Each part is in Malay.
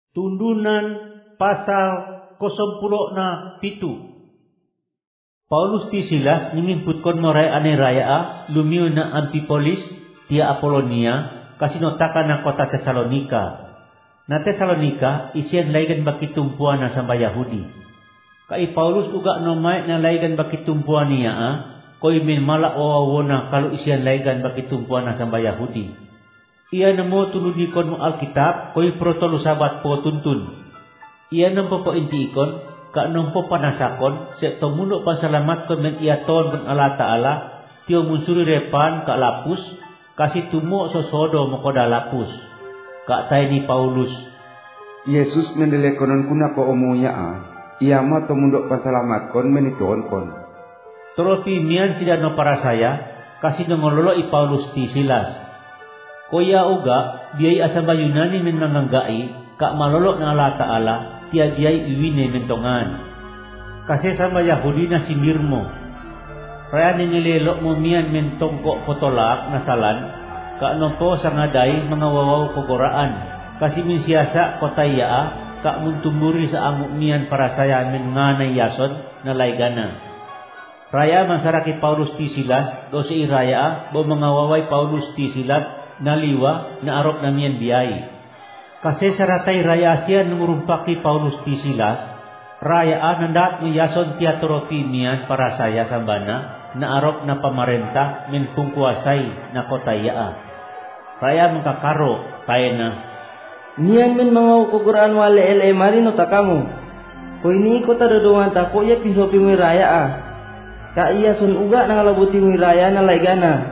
Tundunan pasal 07. Paulus ti Silas ningimputkan moray anay raya lumiw na Amphipolis tia Apolonia kasinotaka na kota Tesalonika. Na Tesalonika isian laygan bakitumpuan na samba Yahudi. Kai Paulus uga nomay na laygan bakitumpuan niya koy min mala na kalau isian laygan bakitumpuan na samba Yahudi. Ia namo tuludikon mo Alkitab koy protolo sabat po tuntun. Ia nampo po intiikon ka nampo panasakon sa tumuno pasalamat ko men ia ton ben Allah Ta'ala tiyo munsuri repan ka lapus kasi tumo sosodo mo ko dalapus. Ka tay ni Paulus. Yesus mendelekonon kuna ko umuya ia ma tumundo pasalamat kon menituon kon. Tropi mian sida no para saya kasi nangololo i Paulus ti Silas. Koya uga biyay asamba Yunani men manganggai ka malolo na Allah Ta'ala tiya diyay iwine mentongan. Kasi sama Yahudi na sindir mo. Raya nililok mo miyan mentongko potolak na salan, kaano po sa ngaday mga wawaw kogoraan. Kasi min siyasa kotaya ka muntumburi sa amok miyan para saya men nganay yason na laygana. Raya masaraki Paulus ti Silas, do si iraya bo mga waway Paulus ti Silas na liwa na arok na miyan biyay. Kasi saratay raya siya numurumpaki Paulus ti Silas, raya nandat ni yason tiya tropi miyan para saya sambana na arok na pamarenta min kungkuasay na kotaya. Raya mengkakaro tayo na. Niyan min mga ukuguran wale ele marino takamu. Ko ini kota dodongan tako ya pisopi mi raya ka iya sun uga nangalabuti mi raya na laygana.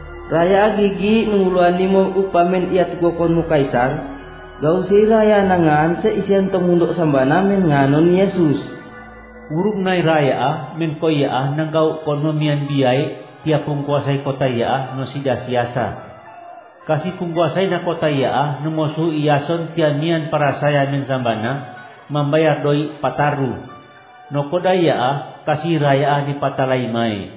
Raya gigi nunguluan mo upamen iya tugokon mo kaisar. Gau si raya nangan sa isian tumundo sambana men nganon Yesus. Urug na raya men koya nang gau konomian biyay tiya pungkuasay kotaya no sida siyasa. Kasi pungkuasay na kotaya no mosu iyason tiya mian para saya men sambana mambayar doi pataru. No kodaya kasi raya di patalaymay.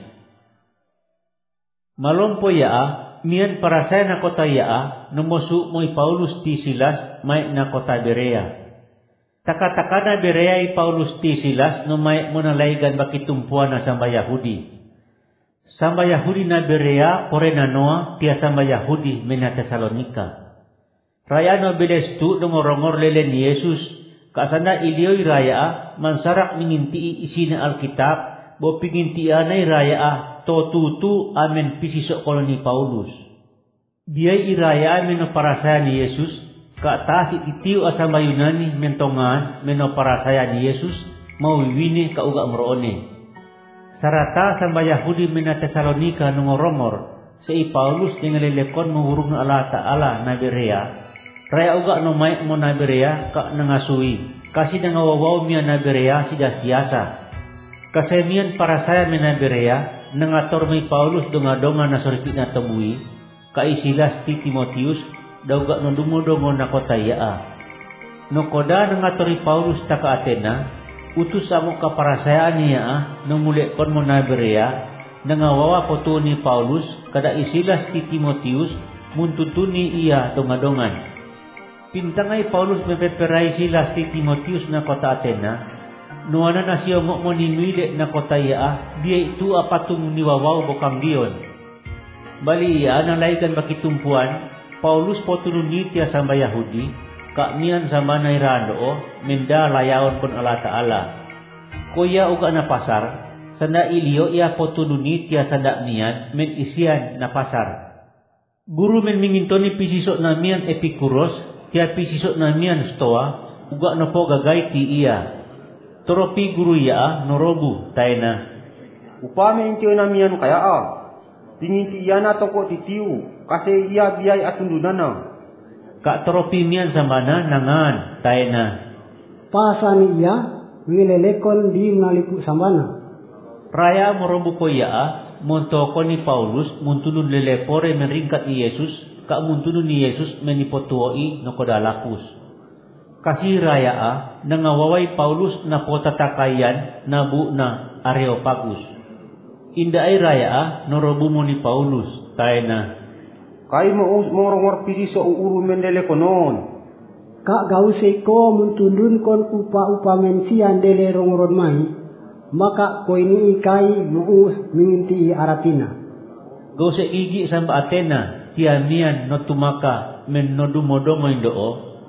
Malompo mian para saya na kotaya numusu mo'y Paulus ti Silas may na kota Berea. Taka-taka na Berea i Paulus ti Silas no may monalaygan bakitumpuan na samba Yahudi. Samba Yahudi na Berea pore na Noa tiya samba Yahudi may na Tesalonika. Raya no bilestu dungorongor lele ni Yesus kasana iliyo'y raya mansarak minginti isi na Alkitab bo pingintianay raya totutu amen pisiso koloni Paulus. Biyay iraya amen no para saya ni Yesus ka tasi itiu asama Yunani mentongan meno para saya ni Yesus mawiwini ka uga mroone. Sarata samba Yahudi mena Tesalonika nungorongor sa i Paulus ningalilekon mahurug na Allah Ta'ala na Berea. Raya uga no may mo na Berea ka nangasui kasi nangawawaw miya na Berea sida siyasa. Kasi miyan para saya mena Berea nangator may Paulus donga-donga na soripit na tabui, kai Silas ti Timotius, daw ga nundumudongo na kotaya. No koda nangator ni Paulus taka Atena, utus amo ka para saya niya, nung muli kon mo na Berea, nangawawa po to ni Paulus, kada isilas ti Timotius, muntutun ni iya donga-dongan. Pintangay Paulus mepeperay Silas ti Timotius na kota Atena, nuana na siya mo ninwile na kotaya, biya itu apatung niwawaw bokang diyon. Bali iya, nalaygan bakitumpuan, Paulus po tununit ya samba Yahudi, kamian samba na irano, menda layawan kon Allah Ta'ala. Kuya uga na pasar, sanda iliyo iya po tununit ya sanda niyan, men isian na pasar. Guru men minginto ni pisisok na miyan Epikuros, tiya pisisok na miyan Stoa, uga na po gagay ti iya. Toropi guru ya norobu tayo na. Upame intiyo na miyan kaya Tinginti iya na toko titiu kasi iya biyay atundunan na. Ka toropi miyan sa mana nangan tayo na. Pasa ni iya wilelekon di nalipu sa mana. Raya morobu ko ya montoko ni Paulus muntulun lelepore meringkat ni Yesus ka muntulun ni Yesus menipotuoi no kodalapus. Kasi raya nangawaway Paulus na potatakayan na bu na Areopagus. Inda ay raya norobu mo ni Paulus tayo na. Kay mo morongor pisi sa uuru mendele konon. Kak gause ko muntundun kon upa mensian dele rongoron mai, maka ko ini ikai muu minginti aratina. Gause gigi samba Athena, tiamian no tumaka men no dumodongo indoo,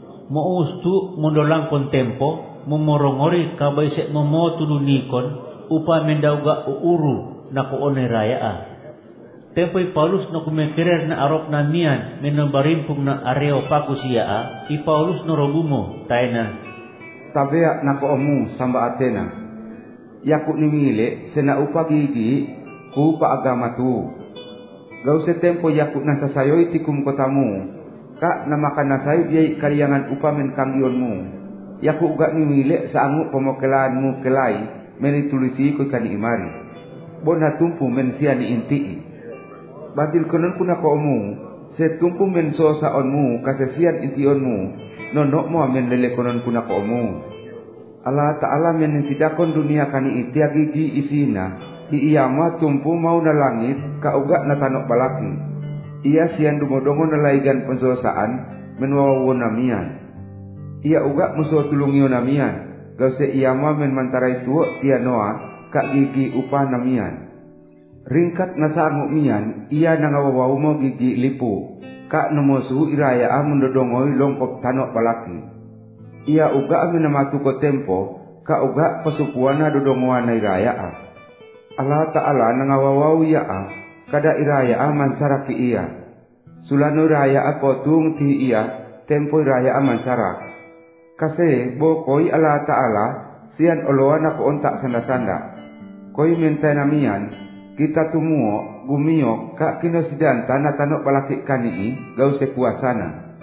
mo ustu mondolang kon tempo, momorongori kabay se momo tudunikon, upa mendauga uuru na koone raya. Tempoy Paulus no kumekirer na arok na mian menobarimpung na Areopagus iya i Paulus no robumo tayo na. Tabea na koomu samba Athena. Yaku nimile sena upagigi ku paagama tu. Gau se tempo yaku na sasayoy tikum kotamu. Ka na makan nasayo biyay kaliangan upamen kanggionmu. Yaku uga nimile sa angu pemokelanmu kelai menitulisi ko kani imari. Bona tumpu men sia ni intii. Batil konon kuna koomu, setumpu men sosa onmu, kasesian intionmu, nonok mo men lele konon kuna koomu. Allah Ta'ala men sidakon dunia kani itia gigi isina, iiyama tumpu mau na langit, kauga na tanok balaki. Ia sian dumodongo na laigan pensosaan, menwawo namian. Ia uga muso tulungio namian, gause iyama men mantarai tuo tia noa, kak gigi upah namian. Ringkat na saango mian, iya nangawawaw mo gigi lipu, ka namosu iraya mundodongoy longkop tanok balaki. Iya uga aminamatu ko tempo, ka uga pasupuan na dodongoan na iraya. Allah Ta'ala nangawawaw iya kada iraya mansaraki iya. Sulano iraya potung ti iya, tempo iraya mansarak. Kasi bokoy Allah Ta'ala, sian oloan ako ontak sanda-sanda. Koy mentay namian, kita tumuo gumio ka kinosidan tanah tanok balaki kanii gau sekuasana.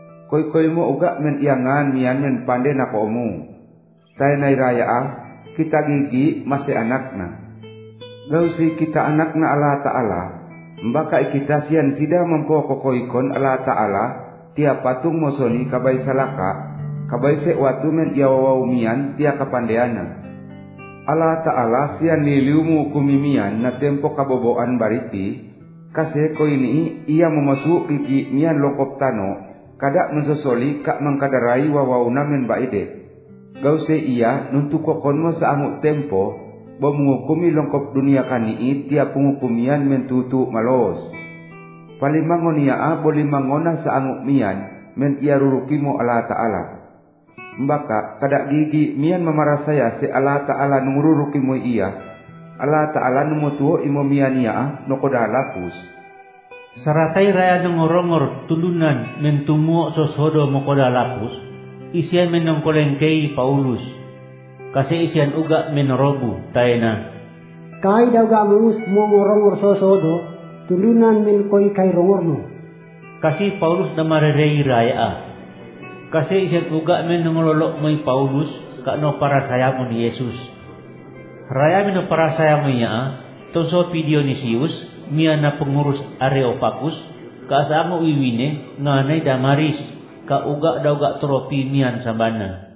Koi mo uga men iangan mian men pande na koomu. Tay na iraya kita gigi masih anakna. Gau si kita anakna Allah Ta'ala. Mbaka kita sian sida mempokokoikon Allah Ta'ala tia patung mosoni kabay salaka kabay se watu men iawawaw mian tia kapandeana. Allah Ta'ala sian niliumu kumimian na tempo kaboboan bariti, kasi ko ini ia memasuk gigi mian longkop tano, kada mensosoli kak mengkadarai wawaw namen baide. Gause ia nuntuk kokon mo sa amuk tempo, bo mengukumi longkop dunia kani tiap pengukumian mentutu malos. Palimangon ia bolimangona sa amuk mian, men ia rurukimo Allah Ta'ala. Mbaka kada gigi mian mamarasaya se Allah Ta'ala nungururuki mo iya. Allah Ta'ala numutuo imo mian iya no koda lapus. Saratay raya nungorongor tulunan mentumuo sosodo mo koda lapus. Isian menongkolengkei Paulus. Kasi isian uga menorobu tayo na. Kai daga mus mo ngorongor sosodo tulunan men koi kai rongorno. Kasi Paulus na marerei raya Kasi isian uga men nangololok mo Paulus kano para saya mo ni Yesus. Raya men para saya mo niya tonso Dionysius miya na pengurus Areopagus kaasa mo iwine nganay Damaris ka uga daw ga tropi miyan sa bana.